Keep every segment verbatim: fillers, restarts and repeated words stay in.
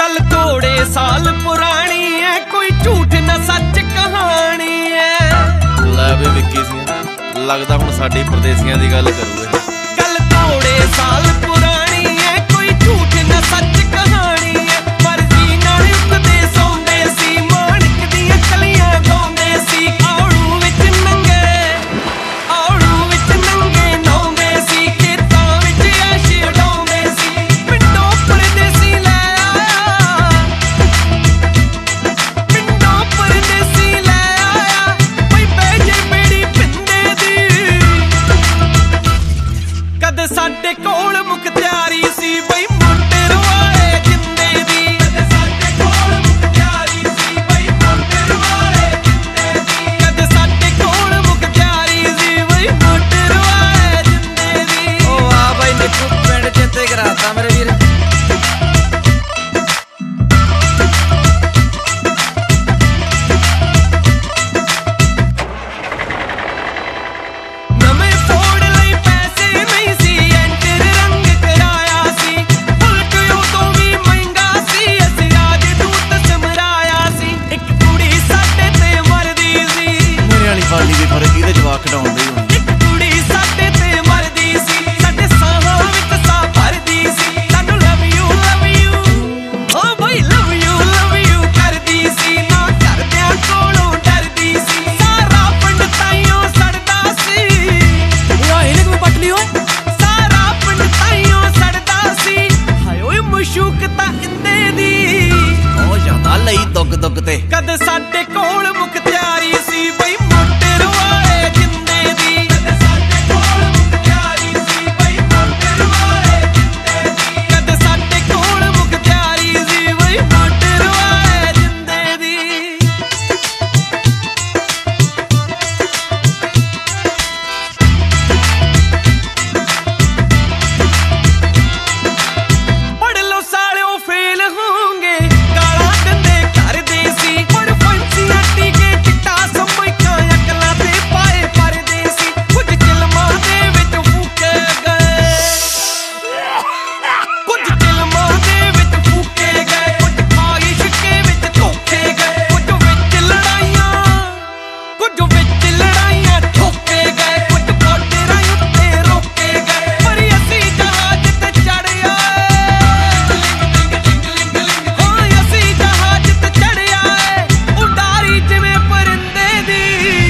गल थोड़े साल पुरानी है, कोई झूठ न सच कहानी है। लै वे विक्की सिंह लगदा हुण साडी परदेसियां दी गल करूए। गल थोड़े साल पुरानी है, कोई झूठ न सच कहानी है। मर्जी नाल उठदे सौंदे सी, माणक दियां कलियां गाउंदे सी। औड़ू विच नंगे औड़ू विच नंगे नौंदे सी, खेतां विच ऐश उडाउंदे सी। पिंडों परदेसी लै आया, पिंडों परदेसी लै आया, कोई बैजे मेरी पिंदे दी। कद साडे कोल मुख्तियारी सी बई मोटर वाले जिंदे दी। कद साडे कोल मुख्तियारी सी बई मोटर वाले जिंदे दी। कद साडे कोल मुख्तियारी सी बई मोटर वाले जिंदे दी। ओ वाह भाई निक्कू पिंड चेते कराता मेरे वीर। नਵੇਂ ਫੋੜ ਲਈ ਪੈਸੇ ਨਹੀਂ ਸੀ, ਐਂਟਰ ਰੰਗ ਕਰਾਇਆ ਸੀ। ਫੁਲਕ ਉਦੋਂ ਵੀ ਮਹਿੰਗਾ ਸੀ, ਅਸੀਂ ਰਾਜਦੂਤ ਸਮਰਾਇਆ ਸੀ। ਇੱਕ ਕੁੜੀ ਸਾਡੇ ਤੇ ਮਰਦੀ ਸੀ, ਮੇਰੇ ਵਾਲੀ ਬਾਲੀ ਦੇ ਫਰਕ ਇਹਦੇ ਜਵਾਕ ਖਡਾਉਣ ਦੇ ਹੋਣੀ। ਇੱਕ ਕੁੜੀ ਸਾਡੇ ਤੇ ਮਰਦੀ ਸੀ, ਸਾਡੇ ਸਾਹਾਂ ਵਿੱਚ ਸਾਹ ਭਰਦੀ ਸੀ। ਸਾਨੂੰ ਲਵ ਯੂ ਲਵ ਯੂ ਓ ਬਈ ਲਵ ਯੂ ਲਵ ਯੂ ਕਰਦੀ ਸੀ, ਨਾ ਘਰਦਿਆਂ ਕੋਲੋਂ ਡਰਦੀ ਸੀ। ਸਾਰਾ ਪਿੰਡ ਤਾਈਓ ਸੜਦਾ ਸੀ, ਇਹਨੇ ਕਿਵੇਂ ਪੱਟ ਲਈ ਓਏ? ਸਾਰਾ ਪਿੰਡ ਤਾਈਓ ਸੜਦਾ ਸੀ। ਹਾਏ ਓਏ ਮਸ਼ੂਕ ਤਾਂ ਇੰਦੇ ਦੀ। ਉਹ ਜ਼ਿਆਦਾ ਲਈ ਦੁੱਗ ਦੁੱਗ ਤੇ। ਕਦ ਸਾਡੇ ਕੋਲ ਮੁਖਤਿਆਰੀ ਸੀ ਬਈ ਮੋਟਰ ਵਾਲੇ ਜਿੰਦੇ ਦੀ। ਕਦ ਸਾਡੇ ਕੋਲ ਮੁਖਤਿਆਰੀ ਸੀ ਬਈ ਮੋਟਰ ਵਾਲੇ ਜਿੰਦੇ ਦੀ। ਕਦ ਸਾਡੇ ਕੋਲ ਮੁਖਤਿਆਰੀ ਸੀ ਬਈ ਮੋਟਰ ਵਾਲੇ ਜਿੰਦੇ ਦੀ। पढ़ लो सालियो फेल होंगे, गालां दिंदे करदे सी। पढ़ फंसियां टीके चिट्टा समैकां अकलां ते पाए परदे सी। कुछ चिलमां दे विच फूके गए, कुछ चिलमां दे विच फूके गए। कुछ खाइश के विच धोखे गए, कुछ विच लड़ाइयां कुछ विच लड़ाइयां ठोके गए। कुछ बॉर्डरां उत्ते रोके गए, पर असीं जहाज ते चढ़ आए। हाँ असीं जहाज ते चढ़ आए, उडारी जिवें परिंदे दी।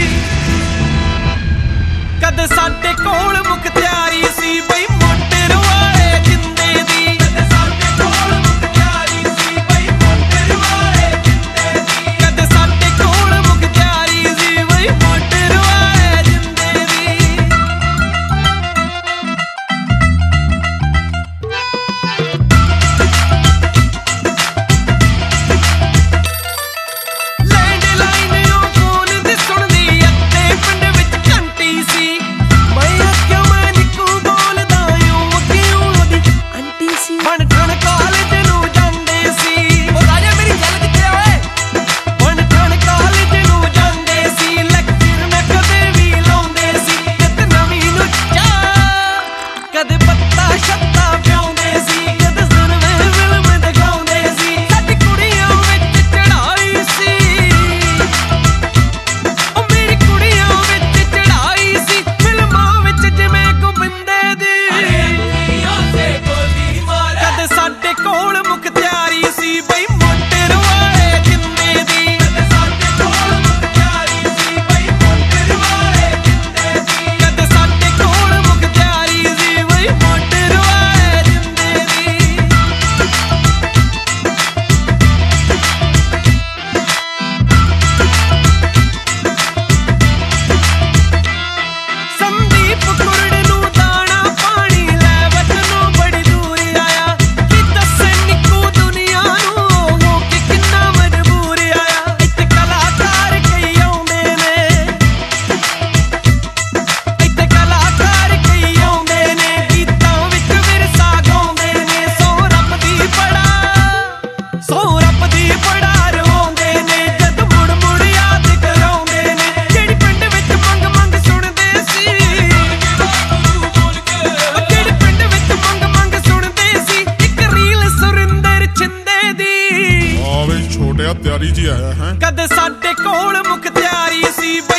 कद साडे कोल मुख्तियारी सी बई मोटर वाले जिंदे दी। कद साडे कोल मुख्तियारी सी बई मोटर वाले जिंदे दी। कद साडे कोल मुख्तियारी सी बई मोटर वाले जिंदे दी। ਲੈਂਡਲਾਈਨ ਉਹ ਫੋਨ ਦੀ ਸੁਣਦੀ, ਅੱਤੇ ਪਿੰਡ ਵਿੱਚ ਘੰਟੀ ਸੀ। ਮੈਂ ਆਖਿਆ ਆਇਆ ਹੈ। ਕਦੇ ਸਾਡੇ ਕੋਲ ਮੁਖਤਿਆਰੀ ਸੀ